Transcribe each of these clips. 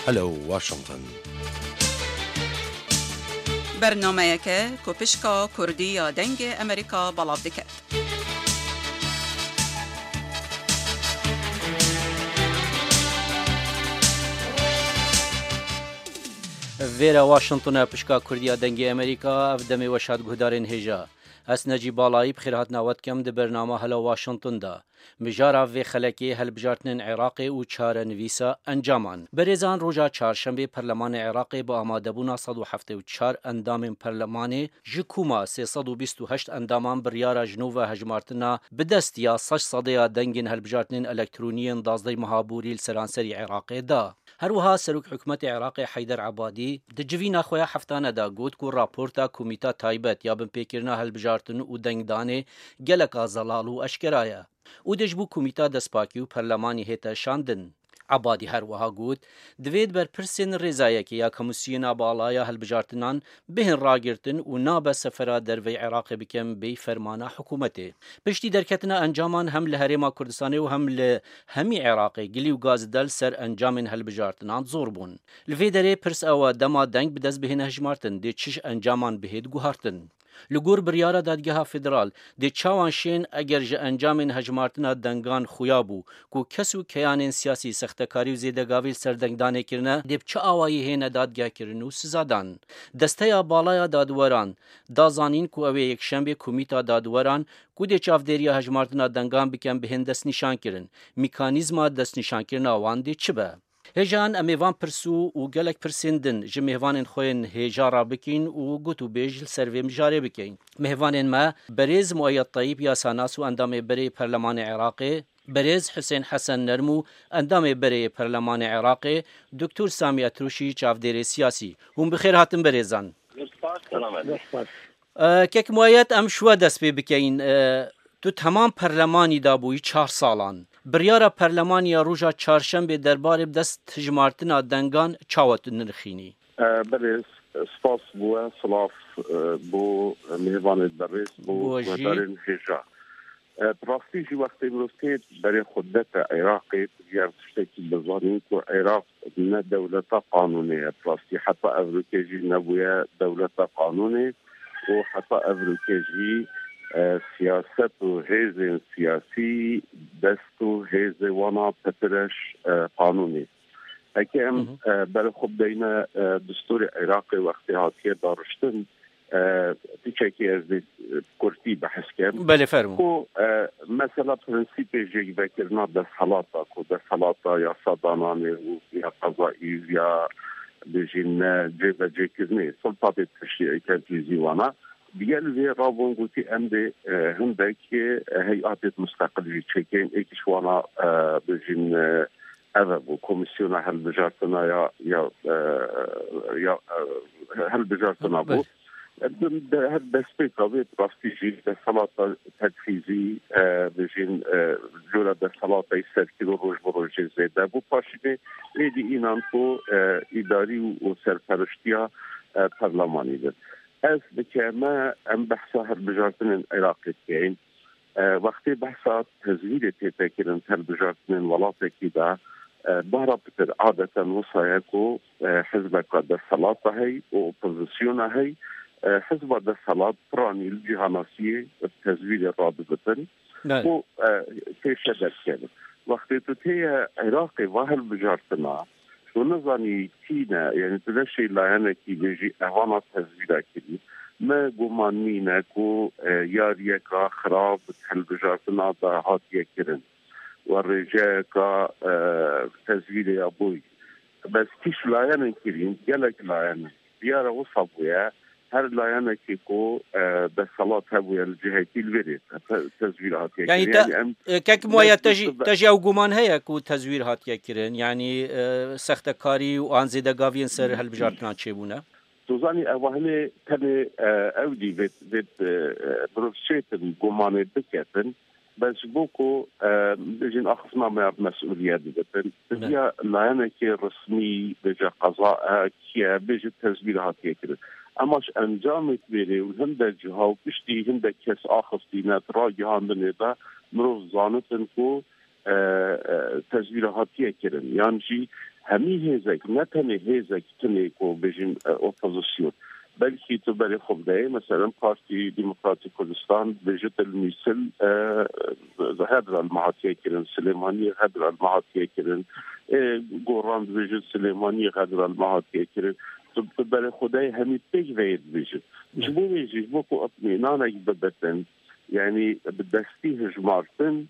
هلو واشنطن برنامه که کوپشکا کردی یا دنگ امریکا بلاب دکت. ویرا واشنطن پشکا کردی دنگ امریکا افدمی وشاد گهدارین هجا. اس نجی بالایی بخیرات نواد کم ده برنامه هلا واشنطن دا. مجارا و خلکی هل بجارتن عراق و چار نویسا انجامان. بریزان روزا چهارشنبه پارلمان عراق با آماده‌بونا 174 اندام پارلمانی جکوما 328 اندامان بریارا جنوب هجمارتنا بدست یا 600 دنگین هل بجارتن الکترونیین دازده مهابوری لسرانسری عراق دا. هروها سروک حکومت عراق حیدر عبادی دجوینا خویا هفتانه دا گوت کو راپورتا کمیتا تایبت یا بن پیکرنا هل بجارتن و دنگدانه گلکا زلالو اشکرایا. او دجبو کمیتا دسپاکی و پرلمانی هیتا شاندن. عبادی هروها گوت دوید بر پرسین رضایکی یا کمیسیونا بالایا هل بجارتنان بهن راگرتن و ناب سفرا دروی عراق بکم بی فرمانا حکومته. پشتی درکتنا انجامان هم لحرما کردستانی و هم لهمی عراقی گلی و گازدل سر انجامن هل بجارتنان زور بون. لفیدره پرس او دما دنگ بدست بهن هجمارتن دی چش انجامان بهید گوهارتن. لگور بریارا دادگاه فدرال دی چاوان شین اگر جه انجامن هجمارتنا دنگان خویابو کو کسو کیانین سیاسی سختکاری و زیدگاویل سردنگدانه کرنه دی بچه آوایی هین دادگاه کرنو سزادان. دسته بالایا دادوران دازانین کو اوه یک شنبه کمیتا دادوران کو دی چافدریا هجمارتنا دنگان بکن بهن دست نشان کرن. میکانیزما دست نشان کرن آوان دی چه به؟ هجان امیوان پرسو و گلک پرسندن جه مهوانین خوین هجارا بکین و گوتو بیجل سروی مجاره بکین. مهوانین ما بریز مؤید طیب یا ساناسو اندام بری پرلمان عراقی، بریز حسین حسن نرمو اندام بری پرلمان عراقی، دکتور سامی اتروشی چافدری سیاسی. هم بخیر هاتن بریزان. که مؤید ام شو دست پی بکین تو تمام پرلمانی دابوی 4 سالان. بریارا پرلمانی روژا چهارشنبه درباره دست هجمارتنا دنگان چاوت نرخینی. بریز سپاس بو سلاف بو میوان بریز بو مدارن هجا. براستی جی وقتی بروستید برای خودت عراقی دیگر تشتکی بزانیم که عراق نه دولت قانونیه. براستی حتی افریقی نبویه دولت قانونی و حتی افریقی سیاست و حزب سیاسی دست و حزب وانا پترش قانونی. اکیم برای خود دین دستور عراقی وقتی هاتیه دارشتن تیچکی از کرتی بحث کم. بله فرمو. کو مثلا پرنسیپ جیگ بکرنا دست حالاتا کو دست حالاتا یا صدانانی و یا قضایی یا بجین جیب جیکرنی سلطات تشریعی کنتیزی وانا دیگر وی رابون گوتی امده هندک هیئات مستقلی چکین ایکش وانا بجین او کمیسیون هل بجارتنا یا هل بجارتنا بود هر دسته قوی راستی جی دستالات تدخیزی بجین جورا دستالات سرکی رو روش بروژه زیده بود پاشیده ایدی اینان تو اداری و سرپرشتیا پرلمانی ده از بکمه ام بحثا هر بجارتن عراقی کین وقتی بحثا تزویر تیتکرن هر بجارتن ولاتی ده بارا بتر عادتا وصایکو حزب قد صلاة هی و اپوزیسیون هی حزب ده صلاة پرانی الجهاناسی تزویر رابطن و تیشه در کنه وقتی تو تی عراقی واهل بجارتنا ونظامي تينا يعني تلاشي لايانا كي بيجي اهوانا تزويدا كدي ما قمانينا كو ياريكا خراب تحل بجارتنا دا هاتيا كرن والرجاكا تزويدا يا بوي بس كيش لايانا كرين جالك لايانا ديارة وصابويا هر لايانا كيكو بالصلاة هبويا الجهاتي الوريد تزوير هاتيا يعني كاك مويا تجي او قمان هيا كو تزوير هاتيا كرين يعني سختكاري وان زيدا قافين سر هل بجارتنا تشيبونا توزاني اوهلي تاني اودي بيت بروفشيتن قمان بكاتن بس بوكو بيجين اخصنا ما مسؤوليات بيتن بيجي لايانا كي رسمي بيجي قضاء كي بيجي تزوير هاتيا كرين اماش انجام تبیری و هنده جهاو پشتی هنده کس آخستی نترا جهان بنیده مروف زانتن کو تزویر هاتیه کرن یعنی جی همي هيزك نتني هيزك تنيكو بجين اوبوزيسيون بلكي تبري خبداي مثلا بارتي ديمقراطي كردستان بجت المثل هدر المعاتيه كرن سليماني هدر المعاتيه كرن قران بجت سليماني هدر المعاتيه كرن تبري خداي همي بيج فيد بجت جبو بيجي جبوكو اطمئنانك ببتن يعني بدستي هجمارتن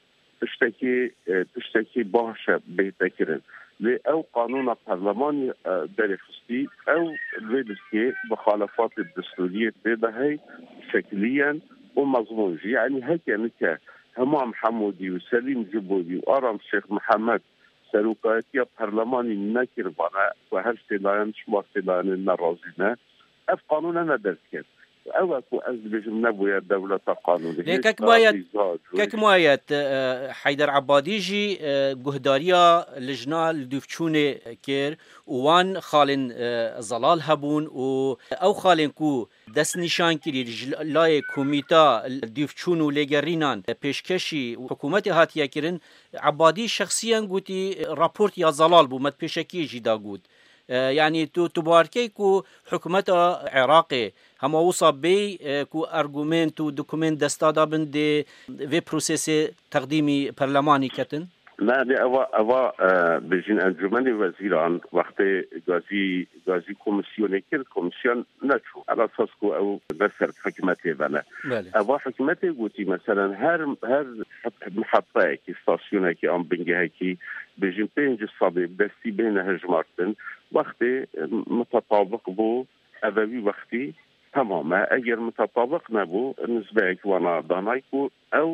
تشتكي باشا بيتكرن او قانون البرلمان درخستي او الفيدسكي بخالفات الدستوريه هي شكليا ومضمون يعني هيك نكا همام حمودي وسليم جبودي وارم الشيخ محمد سلوكاتيا برلماني نكر بنا وهل سلاين شمار سلاين النرازينا اف قانوننا دركت او اكو ازبج نبويا الدوله قانونيه كك مايت حيدر عباديجي جهداريا لجنا الدفشونه كير وان خالن زلال هبون او خالن كو دست نشان كري لاي كوميتا الدفشون وليغرينان پیشکشی حکومت هاتیا کرن عبادي شخصيا قوتي رابورت يا زلال بو مت پیشکی جدا قوت يعني تباركي كو حكومة عراقي هما وصا بي كو ارغومنت و دوكومنت دستادا بن دي في بروسيس تقديمي برلماني كتن لا دي اوا بجين انجمني وزيران وقت غازي كوميسيون كير كوميسيون ناتشو على اساس كو او بسر حكومتي بنا اوا حكومتي قوتي مثلا هر محطه كي ستاسيون كي ام بنجي كي بجين بينج صدي بس بين هجمارتن وقت متطابق بو ابوي وقتي تماما اگر متطابق نبو نسبه وانا دانايكو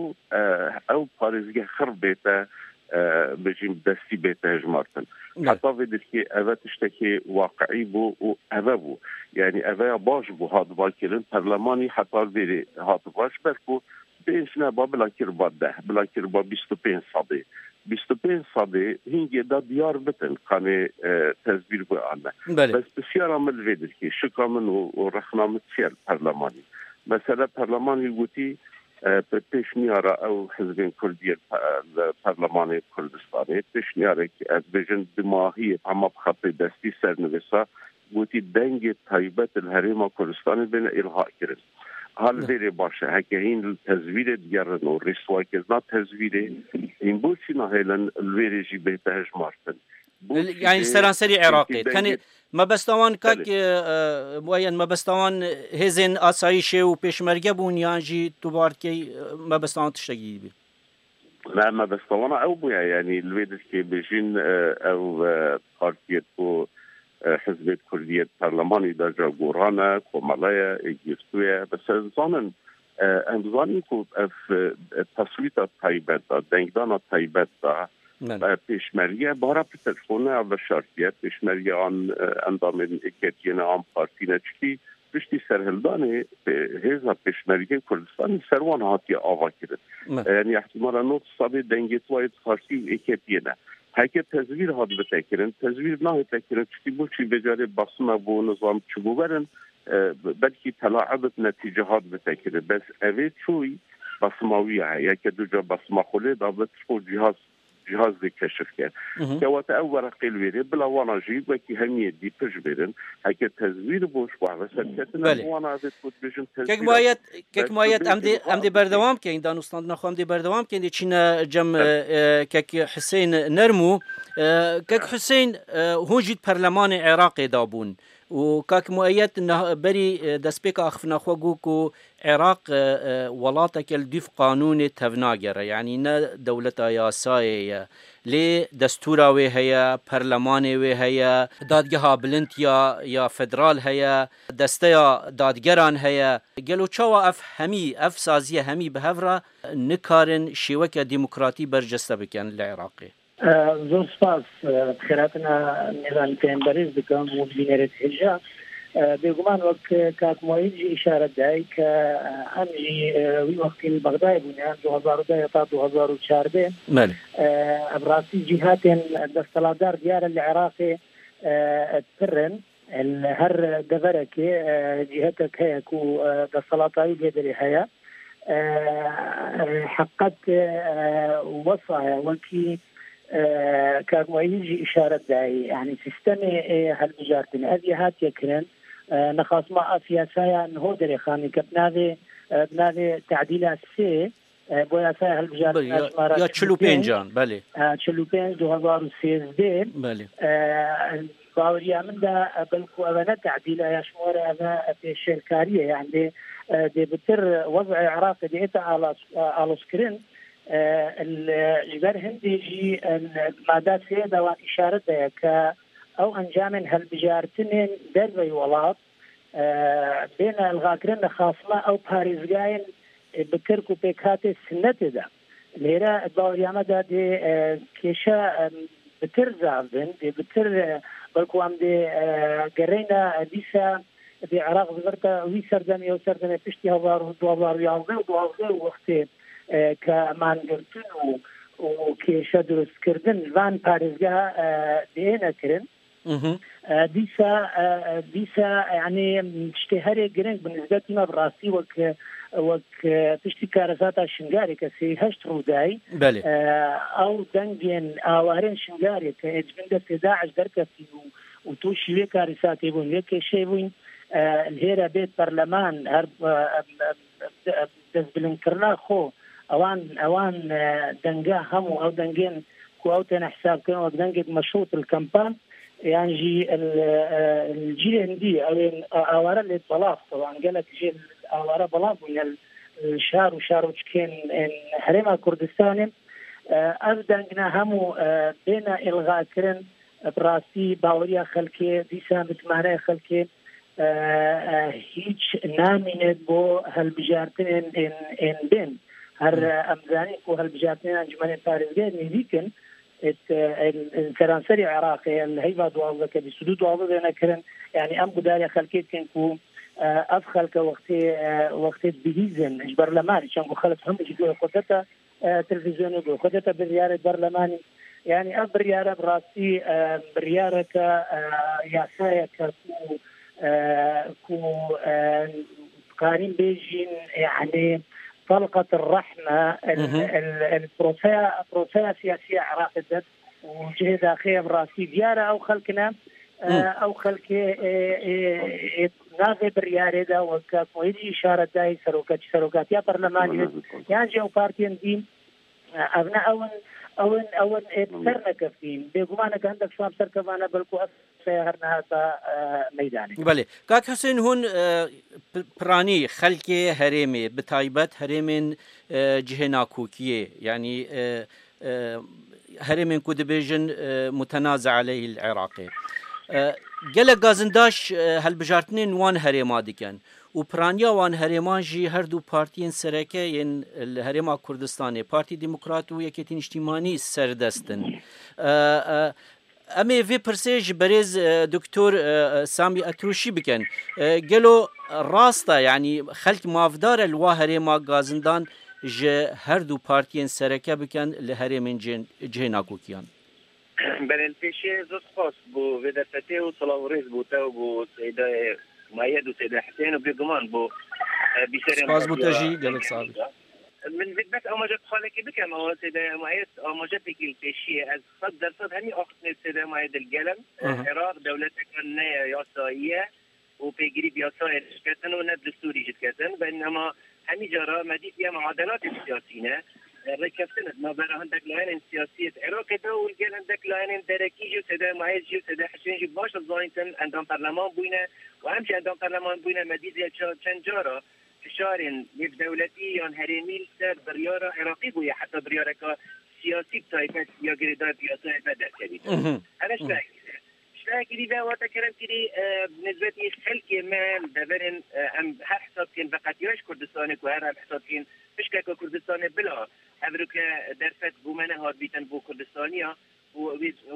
او باريزي خرب بيتا بجيم دستي بيتا هجمارتن حتى فيدسكي اوا تشتكي واقعي بو و اوا بو يعني اوا باش بو هاد باكرن برلماني حتى فيري هاد باش بركو بينشنا بلا كربا ده بلا كربا 25 صدي 25 صدي هنجي دا ديار بتن كان تزبير بو عنا بس بسيارة من فيدسكي شكرا من ورخنا متسير برلماني مثلا برلماني قوتي بيشنيارة او حزبين كردية البرلماني كردستاني بيشنيارة بجن دماغية عما بخطي دستي سرنويسا قوتي دنجي طيبة الهريمة كردستاني بين إلغاء كرن هل فيري باشا هكاين التزوير ديارن والرسوا كزنا تزويري إن بوشينا هيلن الفيري جيبيتا هجمارتن يعني سرانسري عراقي كان ما بستوان كاك موين ما بستوان هزن آسایشه و پیشمرگه بون یانجی توباركي ما بستوان تشتغي بي لا ما بستوان او بويا يعني الويدس كي بيجين او بارتيت بو حزب كردية برلماني درجة قورانا كومالايا اجيرتويا بس زانن امزاني كو اف تصويت طيبت دا دنگدان طيبت دا پیشمرگی بارا پترخونه و شرطیت پیشمرگی آن اندام اکتین آن پارتینه چکی پشتی سرهلدانه هزا پیشمرگی کردستان سروان هاتی آوا کرد یعنی احتمالا نوت صابی دنگیت واید خارسی و اکتینه هکه تزویر هاد بتکرن تزویر نه تکرن چکی بو چی بجاره باسمه بو نظام چبو برن بلکی تلاعبت نتیجه هاد بتکرن بس اوه چوی باسماویه یکی دو جا باسما خوله دابت شو جهاز دي كشف كان كواتا أول قيل ويري بلا وانا جيب وكي همية دي بجبرن هكا تزوير بوش وعبا سركتنا وانا ذات بود بجن تزوير كيك مايت أمدي بردوام كين دانوستان نخو أمدي بردوام كين دي چينا جم كيك حسين نرمو كيك حسين هون جيت برلمان عراقي دابون وكاك مؤيد انه بري دسبيك اخفنا خوغوكو عراق ولاتك الدف قانون تفناجر يعني نا دولتا ياساي لي دستورا وي هيا برلمان وي هيا دادگها بلنت يا فدرال هيا دستيا دادگران هيا قالو چاوا اف سازيه همي بهفرا نكارن شيوكا ديمقراطي برجسته بكن العراقي زور سپاس بخیراتنا نظام پیمبریز بکم و بینرت حجا بگمان وقت کاکمویج اشاره دای که همجی وی وقتی بغداد بودن 2010 تا 2014 ابراسی جهات دستلادار ديار العراق ترن هر دفرك جهتك هي كو دستلاتاي بيدري هيا حقت وصايا وكي كاغمويجي إشارة داي يعني سيستمي هالبجارتن أذي هات يكرن نخاص ما أسياسايا نهودري خاني كبناذي تعديلات سي بويا ساي هالبجارتن يا تشلو بينجان بله تشلو بين 2013 بله باوريا من دا بلكو أنا تعديل يا شمور أنا في الشركارية يعني دي بتر وضع عراقي دي إتا على سكرين الجبر هندي جي المادات سيدة وإشارة ك أو أنجام هالبجارتين دربي ولاد بين الغاكرين خاصلة أو باريزجاين بكركو بيكاتي سنة دا ليرا باوريا مدى دي كيشا بتر زعبن دي بتر بلكو عم دي قرينا ديسا دي عراق بغرتا وي سردمي وسردمي بشتي هوار دوار وقتي كمان قرتن وكيشا دروس كردن فان باريزجا دينا كرن ديسا يعني اشتهاري قرنك بالنسبة لنا براسي وك تشتي كارثات شنغاري كسي هشت روداي بله او دنجن اوارين شنغاري كاجبند في داعش دركتي وتوشي كارثات يبون هيك شيء وين الهيرا بيت برلمان هرب دزبلنكرنا خو اوان دنجا همو او دنجين كواتنا حساب كانوا دنجت مشروط الكامبان يعني جي الجيل الهندي اوارا اللي بلاف طبعا قالك جيل اوارا بلاف من الشهر وشهر كان حريم كردستان ابدا همو بين الغاء كرن براسي باوريا خلكي ديسا متمانه خلكي هيج نامين بو هالبجارتين ان بين هر امزاني كو هالبجارتين انجمان باريزجا نيديكن الفرنسي العراقي الهيبه دوازه بسدود دوازه انا كرن يعني ام قداري خلكيت كان كو افخل كوقت بيزن البرلماني كان خلف هم يجوا خدتها تلفزيون وخدتها بالرياض البرلماني يعني بريارة براسي بريارة ياسايا كو قارين بيجين يعني طلقة الرحمة البروسيا سياسية عراقية وجهة داخلية براسي ديارة أو خلقنا أو خلق ناغي بريارة دا وكاكويدي إشارة داي سروكات يا برلماني يعني جو بارتين دين أبناء أول بسرنا كفين بيقومانك عندك شوام سر كمانا بلكو سيهرنا هذا ميداني بله كاك حسين هون براني خلقي هريمي بتايبت هريمين جهنا كوكية يعني هريمين كودبيجن متنازع عليه العراقي قال غازنداش هالبجارتنين وان هريما ديكن وبرانيا وان هريمان جي هردو بارتين سركين الهريما كردستاني بارتي ديمقراط ويكتين اجتماعي سردستن امي في برسيج بريز دكتور سامي اتروشي بكن قالوا راستا يعني خلق مافدار الواهريما غازندان جي هردو بارتين سركه بكن لهريمين جهنا كوكيان بالنتيجه زوج خاص بو بدفتي وصلاوريز بو تو بو سيده مايد وسيده حسين وبيقمان بو بيشري خاص بو تجي قالك صعب من بدك او مجد خالك بكم او سيده مايد او مجد الشيء از صدر صد هني اخذ سيده مايد القلم العراق دولتك النيه ياسايه وبيجري ياسايه كتن ونبل السوري جد بينما همي جرى مديد يا معادلات السياسية ركبتنا ما برا عندك لاين سياسية العراق ده والجيل عندك لاين دركي جو سدا معيز جو سدا حسين جو باش الزاينتن عندهم برلمان بوينه وأمشي عندهم برلمان بوينه مديد يا شنجارة فشارين يب دولتي يان هرميل سر بريارة عراقي بويا حتى بريارة كسياسي بتاعت يا جريدة بياسة بدأ كذي أنا شاكري ذا وتكلم كذي بالنسبة لي خلك ما دبرن أم حسب كين فقط ياش كردستان كوهر حسب كين فيش كردستان بلا هبروك درفت بومنه هاد بيتن بو كردستانيا و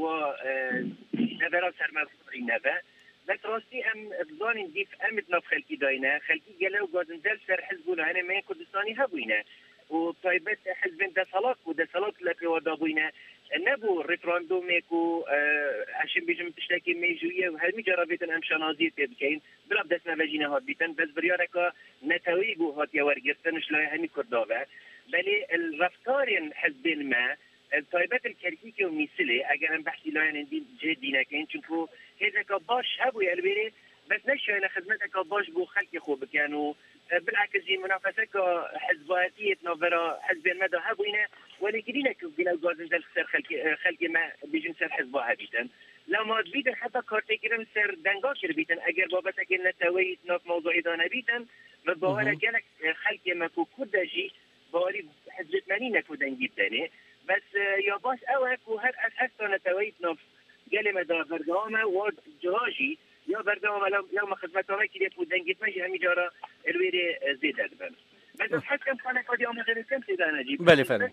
نبرا سرمفقري نبا بس راسي أم بزانين ديف أمد نف خلكي داينه خلكي جلو قادن دل سر حزبون أنا ما كردستاني هبوينه وطيبت حزبين ده صلاة لك ودابوينه نبو ريفراندوم يكو عشان بيجم تشتكي ميجوية وهالمي جربتن أمشان نازية بكين بلا بدسنا بجينا هاد بيتن بس بريارك نتويجو هاد يورجتن شلاي همي كردابة بلي الرفتارين حزبين ما تایبەت الکرکی و میسله اگر هم بحثی لاین جدی نکن چونکو هیچ باش هبوی البته بس نشون خدمتك باش بو خلق خوب كانوا بالعكس منافسه حزباتيه نوفرا حزب المدى هبوينه ولكن بلا جوازن الخسر خلق ما بجنس الحزب هابيتن لما بيتن حتى كارتيكرم سر دنگاش بيتن اگر بابتك النتوي ناف موضوع دانا بيتن مباوره جالك خلق ما كو كدجي باري حزب منين كو دنگي تاني بس يا باش اوك وهر اساس نتوي ناف قال ما دا برنامه وجهاجي یا برنامه لو خدمت‌ها که دیگه دنگیت میشه همین جارا الویره زیاد دادن. مثلا حکم خانه کادی آماده کم سیدانه جیب. بله فهم.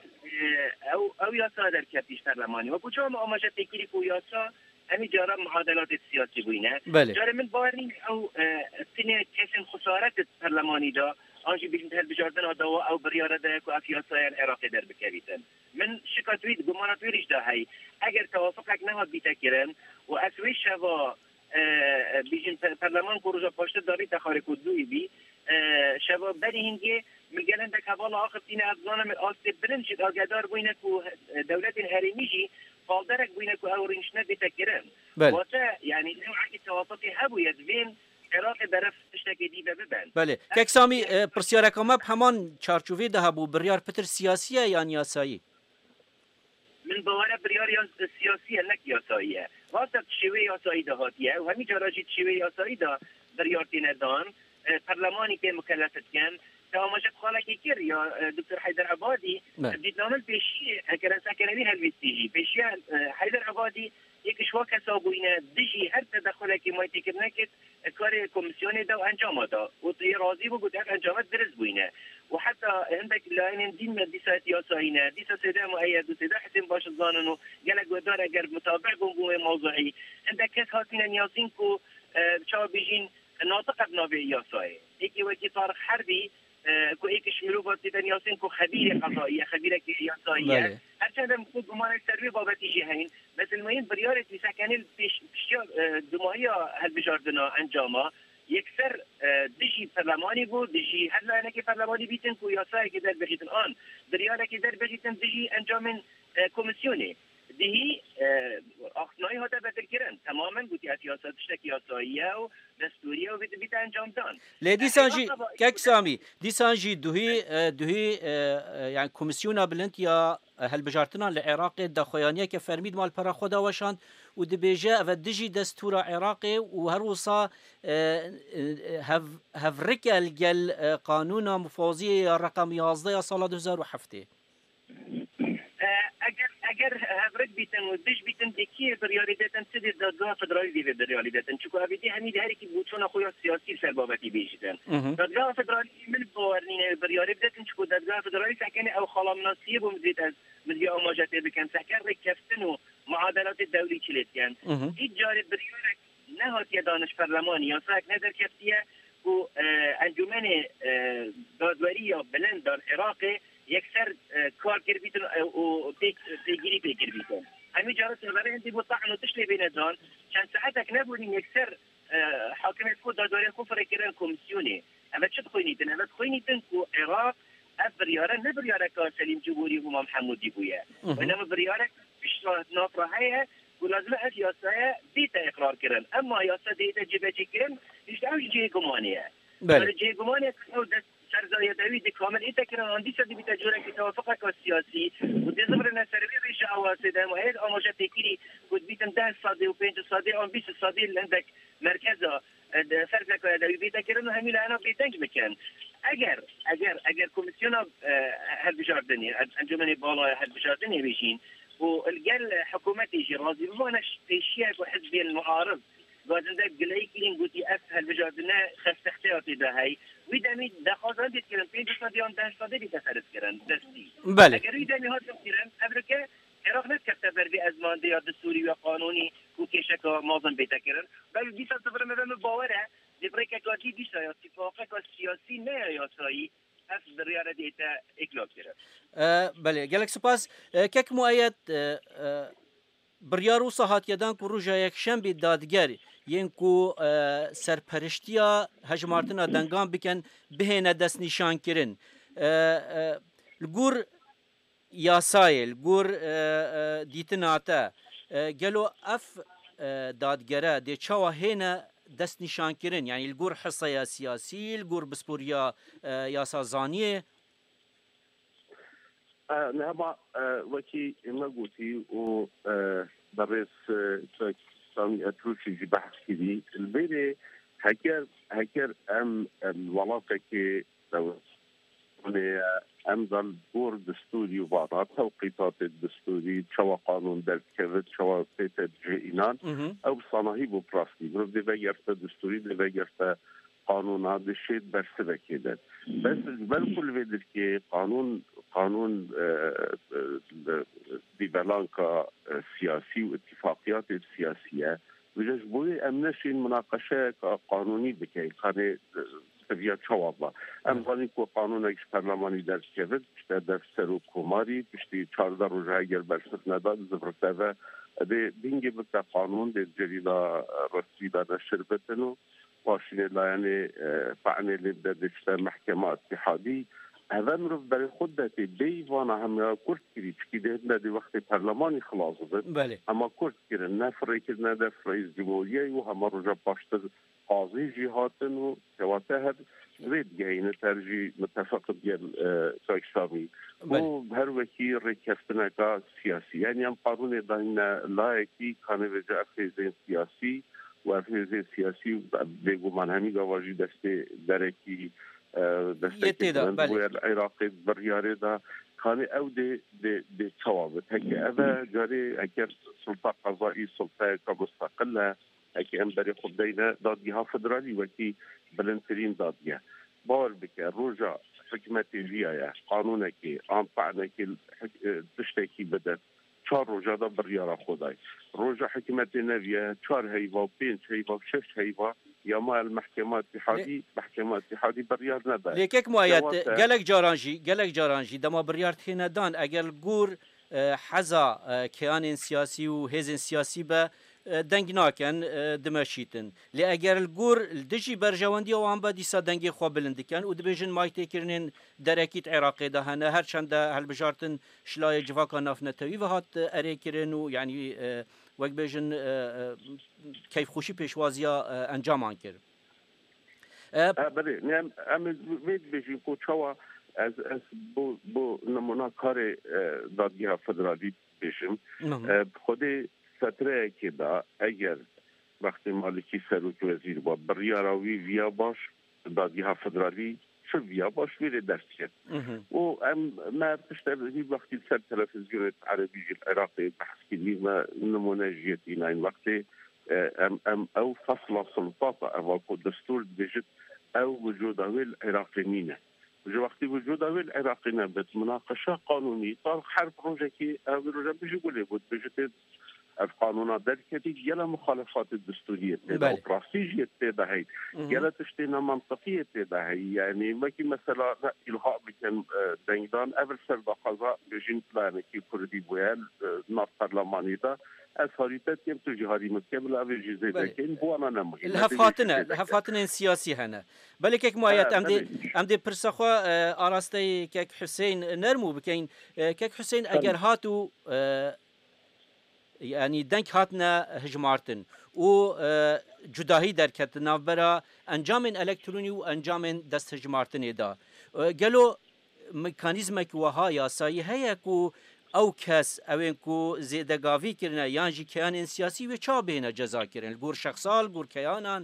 او یاسا در کپیش پارلمانی و کجا ما آماده تکیری کو یاسا همین جارا معادلات سیاسی بوینه. بله. جارا من باورنی او سنه کسین خسارت پارلمانی دا آنجی بیشتر هل بجاردن آدوا او بریاره ده کو افیاسای عراقی در بکویتن. من شکایت گماناتویش ده هی اگر توافقک نهاد بیتکرن و اسویش شوا بیشین پارلمان پروژه پاشته داری تخاری کدوی بی شباب بری هنگی میگن دک حوالا آخر تین افغانم آسیب بلند شد آگدار بوینه کو دولت هریمیجی فالدرک بوینه کو او رینشنه بیتکرن واتا یعنی نوعی توافقی هبوید بین عراق برف تشتکی دیبه ببند. بله که سامی پرسیارکامه همان چارچوبی ده هبو بریار پتر سیاسیه یا یاسایی؟ من باور بریار سیاسیه نک یاساییه. واسه شیوه یاسایی دهاتیه و همین جاراجی شیوه یاسایی دا بریارتی ندان پارلمانی که مکلفت کن تا ماجد خالقی کر یا دکتر حیدر عبادی دیدنامل پیشی اکران سکنوی هلویستیجی پیشی حیدر عبادی یک شوا کسا بوینه دیجی هر تدخله که مایتی کر نکت کار کمیسیون دا و انجام دا و توی راضی بگود هر انجامت درست بوینه و حتی عندك لاين دين ديسا سياسيين ديسا سيدا مؤيد وسيدا حسين باش الظاننو قالك ودار اگر متابع قنقوم موضوعي عندك كيس هاتين ياسينكو شو بيجين ناطق بنابع ياساي ايكي وكي طارق حربي كو ايكي شملو باتيتن ياسينكو خبير قضائية خبيرة ياسائية هرچند مخود گمان السروي بابتي جهين بس المهم بريارة لساكن دمائية هالبجاردنا انجاما یکسر دیجی پارلمانی بود دیجی هر لانه که پارلمانی بیتن کو یاسایی که در بجیتن آن دریاره که در بجیتن دیجی انجام کمیسیونه دیهی آخنایی ها بهتر کردن تماما بودی سیاست تشتکی یاساییه و دستوریه و بیت انجام دان لی دیسانجی که سامی دیسانجی دوهی یعنی کمیسیونا بلند یا هل بجارتنا لعراق دخویانیه که فرمید مال پرا خدا وشاند و دبیجه و دیجی دستور عراقی و هروسا هفرکل گل قانون مفوضی رقم 11 سال 2007 اگر هفرک بیتن و دیج بیتن دیکی بریاریدتن سدی دادگاه فدرالی دیوه بریاریدتن چکو اویدی همید هری که بودشون خویا سیاسی سربابتی بیشتن دادگاه فدرالی من باورنین بریاریدتن چکو دادگاه فدرالی سکنه او خالام ناسیه بومزید از مدیا آماجاته بکن سکر رکفتن و معادلات الدولي كليتيان إيجار بريورك نهات يدانش برلماني یا ساك ندر كفتية و انجمن دادورية بلند دار عراقي يكسر كار كربيتن و تيجيري بيكربيتن همي جارة سنبري انتي بطعن وتشلي بين دان كان ساعتك نبوني يكسر حاكم الكود دادوري خفر كران كومسيوني اما تشد خوينيتن اما تخوينيتن كو عراق بريارة نبريارة كاسليم جبوري وما محمودي بويا وإنما بريارة نافرة هيا ولازم ياسا ديتا إقرار كرن أما ياسا ديتا جيبتي كرن يشتعوش جي قمانية جي قمانية أو دست شرزايا داويد كامل إيتا كرن عندي سدي بتجورة كتوافقك السياسي ودي زبرنا سربي ريش أواسي دام وهيد أماجة تكيري كود بيتم 10 صادي و5 صادي أو 20 صادي اللي عندك مركزة فرقك داوي بيتا كرن وهمي لأنا بيتنج مكان اگر كوميسيونا هالبجاردني انجمن بالا هالبجاردني بيجين والقال حكومتي يجي راضي ما تيشيا وحزب المعارض قاعد عندك قلي كلين قلتي هل بجاردنا خفت احتياطي ده هي ويدامي دخل عندي كلام بين صديان ده صدي بتفرس كران دستي بله اگر ويدامي هات كران امريكا عراق نتكتب في ازمان دي دستوري وقانوني وكيشك معظم بيتكرن بل دي صفر مثلا باوره دي بريكا كاتي دي اتفاقات سياسي نه ياسایی هست برياره دیتا اکلاب کرد. بله گلک سپاس کک مؤید بریارو صحات یدان کو روجا یک شنبه دادگر ین کو سرپرشتیا هجمارتنا دنگان بکن بهنه دست نشان کرن لگور یاسایل گور دیتناته گلو اف دادگره دی چاوا هینا دست نشان کرن یعنی الگور حصه سیاسی الگور بسپوریا یاسا زانیه نعم وكي ما قلتي و بريس سامي اتروشي جي بحث كذي البيري هكر ام الولاقة كي لو ام ضل دور دستوري وبعضها توقيتات الدستوري شوا قانون درك كذا شوا بيت جئينان او صناهي ببراستي برو دي بيرتا دستوري دي بيرتا قانونات الشيء برسبة كده بس بالكل بدر كي قانون ديبلانكا سياسي واتفاقيات السياسية وجاش بوي امنشين مناقشة قانوني بكي خاني تبيات شوابا ام غاني كو قانون اكس برلماني درس كفت بشتا درس سرو كوماري بشتي 14 روجه اگر برسط نداد زبرتاوه دي دينجي بتا قانون دي جريدا رسيدا نشر بتنو باشين لا يعني فعني اللي بدا دشتا محكمة اتحادي هذا نرف بري خدتي بيوانا هم كرت كري تشكي ده دي وقت برلماني خلاص بله اما كرت كري نفري كرنا ده رئيس جمهورية وهم رجع باشتر قاضي جهاتن وكواتها ريد جايين ترجي متفق ديال سايكسامي وبهر وكي ريكفتنا كا سياسي يعني ام قانون داينا لايكي كان رجع فيزين سياسي وفيزين سياسي بيقو من همي قواجي دستي دركي دستي العراقي برياري دا كان او دي ثوابت هكي اذا جاري هكي سلطة قضائي سلطة كمستقلة هكي ام بري خدينا دادجها فدرالي وكي بلنترين دادجها بار بك روجا حكمتي جيايا قانونكي انطعنكي تشتكي بدت 4 روجا دا بريارا خداي روجا حكمتي نبيا 4 هيفا 5 هيفا 6 هيفا يا ما المحكمات اتحادي محكمات اتحادي بريار ندا ليكك مويات قالك جارانجي دما بريار هنا دان اگر گور حزا كيان سياسي وهزن سياسي با دنگ ناکن دمشیتن لی اگر الگور دجی برجواندی و هم با دیسا دنگی خواه بلندکن و دبیجن مایتی کرنین درکیت عراقی ده هنه هر چند هل بجارتن شلای جواکا نافنتوی و هات اره کرن و یعنی وقت بیجن کیف خوشی پیشوازیا انجامان کرد بله نیم اما وید بیجن کو چوا از بو نمونا کار دادگاه فدرالی بیشم خودی فتره که دا اگر وقتی مالکی سروک وزیر با بریاراوی ویا باش دادگاه فدرالی شو ویا باش ویره درس کرد و ما بشتبهی وقتی سر تلفزیون عربی العراقی بحث کردی ما نمونه جیتین این وقتی او فصل سلطات او دستور بجد او وجود اوی العراقی مینه وقتی وجود اوی العراقی نبت مناقشه قانونی طال حرب روجکی او روجه بجی گوله بود بجد القانونات دركتي يلا مخالفات الدستورية تبع وبراستيجية تبع هي يلا تشتينا منطقية تبع هي يعني ما كي مثلا إلغاء بكن دنجدان قبل سرد قضاء بجين بلانة كي كردي بويل نار برلماني دا أثاريتات يم تجهاري مكمل أبي جزء لكن بوانا نمو الهفاتنا السياسي هنا بلكك مايات أمدي برسخوا أراستي كك حسين نرمو بكين كك حسين أجر هاتو يعني دنك هاتنا هجمارتن و جداهي دركت نافبرا انجام الكتروني و انجام دست هجمارتن دا قالوا ميكانيزمك وها ياساي هيكو او كس اوينكو زيدگاوي كرنا يانجي كيان سياسي و چا بينا جزا كرن الگور شخصال الگور كيانان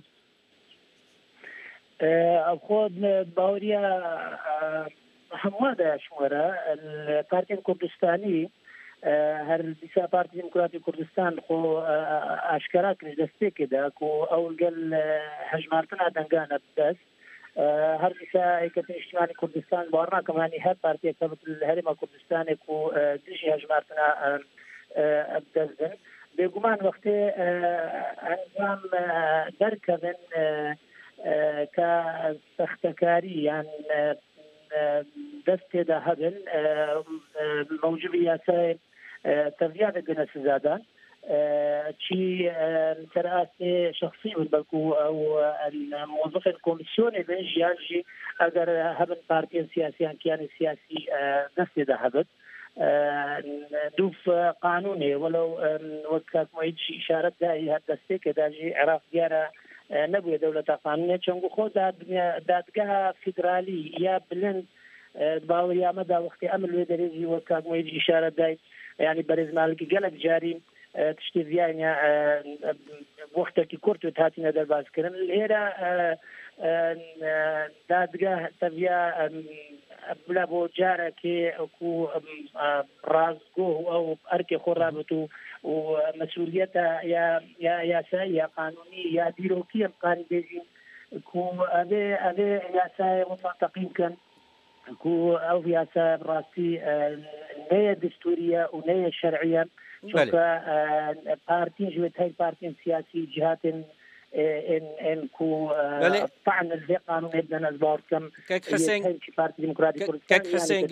خود باوريا محمد شمورة البارتي الكردستاني هر دیسا پارتی دموکراتی کردستان خو اشکرا کنش دسته کده کو اول گل حجمارتنا دنگانه بدست هر دیسا ایکت اجتماعی کردستان بارنا کمانی هر پارتی اکتبت الهرم کردستان کو دیجی حجمارتنا بدستن بگمان وقتی انجام درکبن که سختکاری یعنی دست ده هبل موجودیت تغيير الجنس زادان شيء ترأسي شخصي بالبلكو أو الموظف الكوميسيوني بيجي يجي أجر هبن بارتين سياسيان كيان سياسي نفس ده هبت دوف قانوني ولو وقت مويد إشارة داي هالدستي كداجي عراق ديارة نبوي دولة قانونية چونگو خود دادگاه فدرالي يا بلند باور يا مدى وقت أمل ودريجي وقت مويد إشارة داي يعني برز مالكي قلق جاري تشتي زيانيا وقتك كورتو تاتينا در باز كرن الهيرا دادگاه تبيا بلا بو جارة كي اكو رازقوه او اركي خرابتو ومسؤوليتها يا سايا قانوني يا ديروكي قانون بيجي كو ابي يا سايا متفقين كان كو او يا سايا براسي نية دستورية ونية شرعية شوف بارتين جوت هاي بارتين سياسي جهات ان كو طعن الفي قانون ابن الزبار كم كك حسين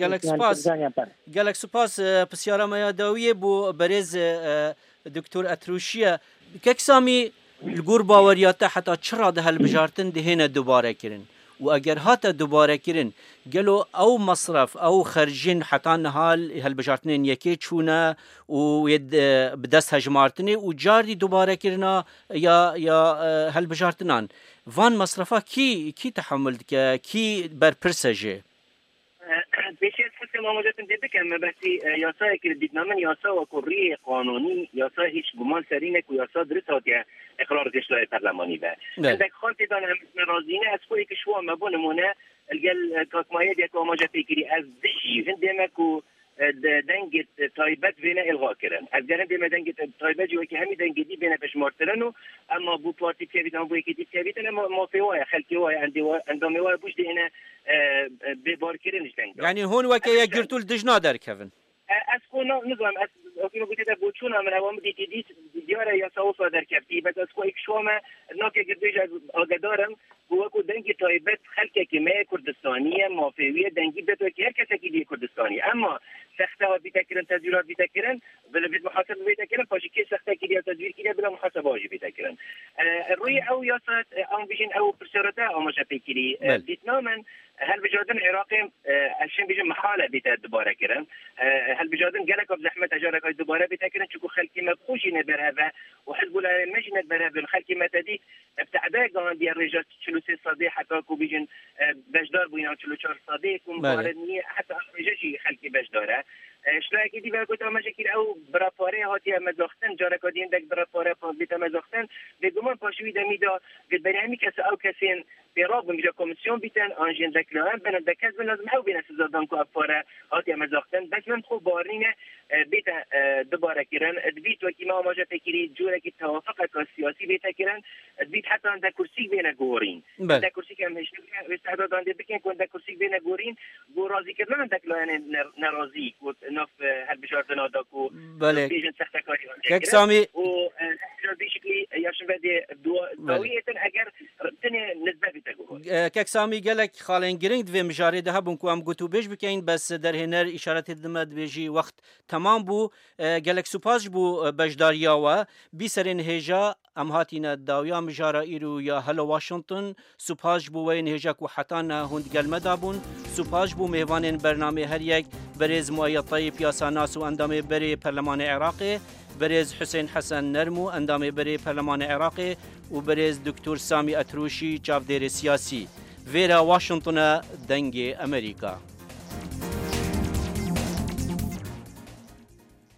قالك سباس بسيارة ما يداوية بو برز دكتور أتروشية كك سامي الجور باوريات حتى چرا ده هالبجارتن دهنا دوباره كرن واگر هات دوباره كرن قالوا او مصرف او خرجين حتى نهال هالبجارتنين يكي چونه ويد بدس هجمارتني وجاردي دوباره كرنا يا هالبجارتنان وان مصرفه كي تحمل كي برپرسجه بشيء حتى ما موجود عندك أما بس ياسا كرديتنا من ياسا وكوري قانوني ياسا هيش جمال سرينك وياسا درسات يا إقرار دشلة برلماني به. عندك خالتي دان هم مرازينه أسكوي كشوا ما بونمونه الجل كاسماية ديك وما جت يكري أزدشي عندما كو دنجت تايبت بينا إلغاء كرن. أزجرن بما دنجت تايبت جو كهمي دنجدي بينا بشمارترنو أما بو بارتي كيفيتان بو كيدي كيفيتان ما في واي خلكي واي عندما واي بوش دي هنا ببار كرنش دنج. يعني هون وكيا جرتول دجنا در كيفن. أسكو نظام أكيد قلت لك بوشونا من أوام دي ديارة يا سوف در كفتي بس أسكو إكشوما ناكي قديش أقدارم هو كو دنجي تايبت خلك كمية كردستانية مافيوية دنجي بتو كهر كسكي دي كردستاني أما سختها بيتكرن تدويرات بيتكرن بلا بيت محاسبة بيتكرن فاشي كي سختها كي تدوير كي بلا محاسبة واجي بيتكرن الرؤية أو ياسات أو بيجين أو برشارتا أو مش فيكري ديتنا من هل بجادن عراقي الشين بيجن محالة بيتا دوباره كرن هل بجادن جالك بزحمة أجارك دوباره بيتا كرن شكو خلكي ما بخوشي نبرهذا وحزب الله مجن نبرهذا خلكي ما تدي ابتعداء قان دي الرجال شلو سي صديق حتى كو بيجن بجدار بوينا شلو شار صديق ومباردنية حتى رجاشي خلكي بجداره شلاكي دي بقى كنت مشاكل أو برافوري هاتي مزاختن جارك دين دك برافوري بيتا مزاختن بيجومان باشوي دميدا قد بنعمي كاس أو كاسين براب مجا كوميسيون بيتن أنجين ذكرهم بين الدكاز بنظم أو بين السزادان كو أفورة هاتي مزاختن بس من خو بارينه بيتا دوباره كيران دبيت وكيما ما جا فكري جورك التوافق السياسي بيتا كيران دبيت حتى عند كرسي بين جورين عند كرسي كم هيش استعداد عند بكين كون عند كرسي بين جورين جورازي كده عندك لو يعني نرازي نف هالبشارتنا داكو بيجن سختكاري كيك سامي و بشكل ياشن بدي دوية أجر تاني نسبة بتجوه كيك سامي قالك خالين جرينج في مجاري ده بنكو أم قطو بيج بكين بس در هنر إشارة الدمد بيجي وقت تمام بو قالك سوباج بو بجداريا و بيسرين هجا ام هاتينا داويا مجارة إيرو يا هلو واشنطن سوباج بو وين هجاك وحتانا هند قلمدابون سوباج بو ميوانين برنامج هر يك برز مؤيد طيب ياسا ناس واندامي بري برلمان عراقي برز حسين حسن نرمو اندامي بري برلمان عراقي وبرز دكتور سامي أتروشي جافدير سياسي فيرا واشنطن دنجي أمريكا